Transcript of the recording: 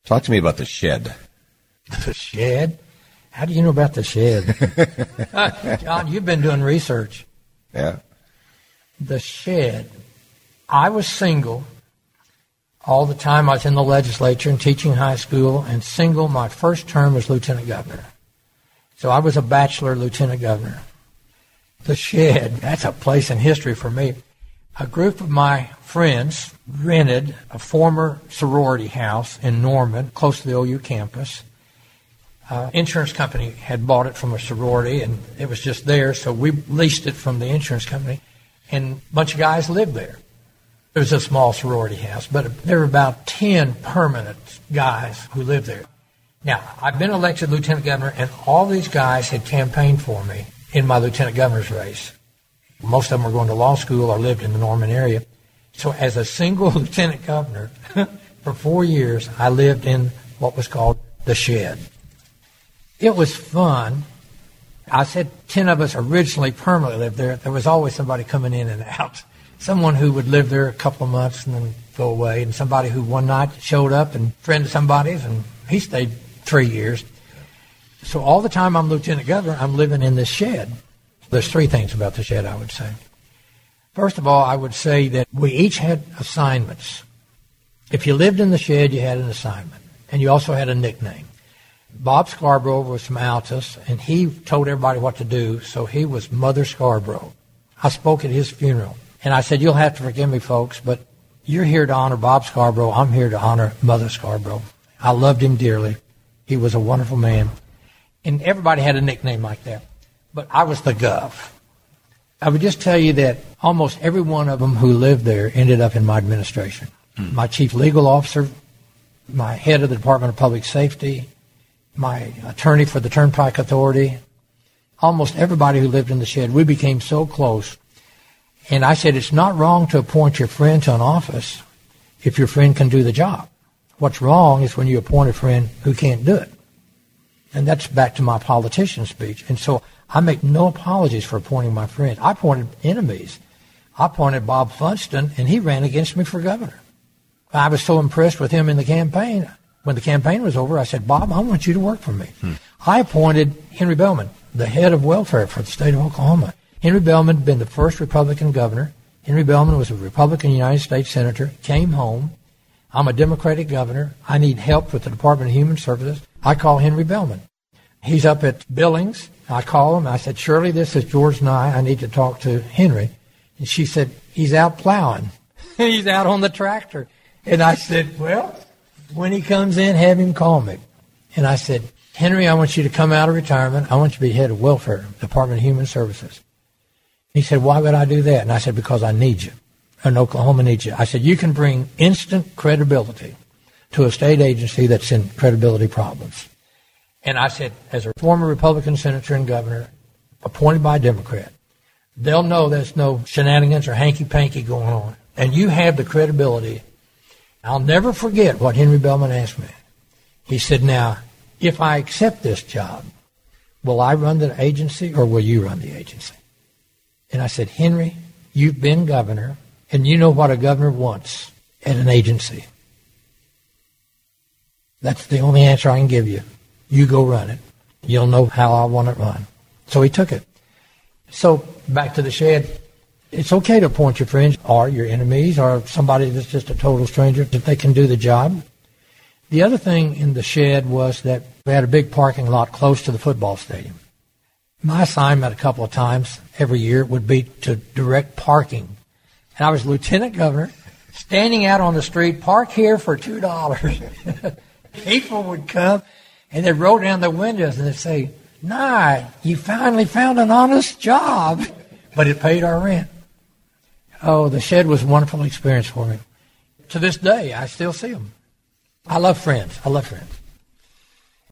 Talk to me about the shed. The shed? How do you know about the shed? John, you've been doing research. Yeah. The shed. I was single all the time. I was in the legislature and teaching high school, and single my first term as lieutenant governor. So I was a bachelor lieutenant governor. The shed, that's a place in history for me. A group of my friends rented a former sorority house in Norman, close to the OU campus. Insurance company had bought it from a sorority, and it was just there, so we leased it from the insurance company, and a bunch of guys lived there. It was a small sorority house, but there were about 10 permanent guys who lived there. Now, I've been elected lieutenant governor, and all these guys had campaigned for me in my lieutenant governor's race. Most of them were going to law school or lived in the Norman area. So as a single lieutenant governor, for 4 years, I lived in what was called the shed. It was fun. I said 10 of us originally permanently lived there. There was always somebody coming in and out. Someone who would live there a couple of months and then go away, and somebody who one night showed up and friended somebody's, and he stayed 3 years. So all the time I'm lieutenant governor, I'm living in this shed. There's 3 things about the shed, I would say. First of all, I would say that we each had assignments. If you lived in the shed, you had an assignment, and you also had a nickname. Bob Scarborough was from Altus, and he told everybody what to do, so he was Mother Scarborough. I spoke at his funeral, and I said, you'll have to forgive me, folks, but you're here to honor Bob Scarborough. I'm here to honor Mother Scarborough. I loved him dearly. He was a wonderful man. And everybody had a nickname like that. But I was the Gov. I would just tell you that almost every one of them who lived there ended up in my administration. My chief legal officer, my head of the Department of Public Safety, my attorney for the Turnpike Authority, almost everybody who lived in the shed, we became so close. And I said, it's not wrong to appoint your friend to an office if your friend can do the job. What's wrong is when you appoint a friend who can't do it. And that's back to my politician speech. And so I make no apologies for appointing my friends. I appointed enemies. I appointed Bob Funston, and he ran against me for governor. I was so impressed with him in the campaign. When the campaign was over, I said, Bob, I want you to work for me. I appointed Henry Bellman, the head of welfare for the state of Oklahoma. Henry Bellman had been the first Republican governor. Henry Bellman was a Republican United States senator, came home. I'm a Democratic governor. I need help with the Department of Human Services. I call Henry Bellman. He's up at Billings. I call him. I said, Shirley, this is George Nye. I need to talk to Henry. And she said, he's out plowing. He's out on the tractor. And I said, well, when he comes in, have him call me. And I said, Henry, I want you to come out of retirement. I want you to be head of welfare, Department of Human Services. He said, why would I do that? And I said, because I need you. And Oklahoma needs you. I said, you can bring instant credibility to a state agency that's in credibility problems. And I said, as a former Republican senator and governor, appointed by a Democrat, they'll know there's no shenanigans or hanky-panky going on. And you have the credibility. I'll never forget what Henry Bellman asked me. He said, now, if I accept this job, will I run the agency or will you run the agency? And I said, Henry, you've been governor, and you know what a governor wants at an agency. That's the only answer I can give you. You go run it. You'll know how I want it run. So he took it. So back to the shed. It's okay to appoint your friends or your enemies or somebody that's just a total stranger if they can do the job. The other thing in the shed was that we had a big parking lot close to the football stadium. My assignment a couple of times every year would be to direct parking. And I was lieutenant governor, standing out on the street, park here for $2. People would come, and they'd roll down their windows, and they'd say, Nye, you finally found an honest job. But it paid our rent. Oh, the shed was a wonderful experience for me. To this day, I still see them. I love friends. I love friends.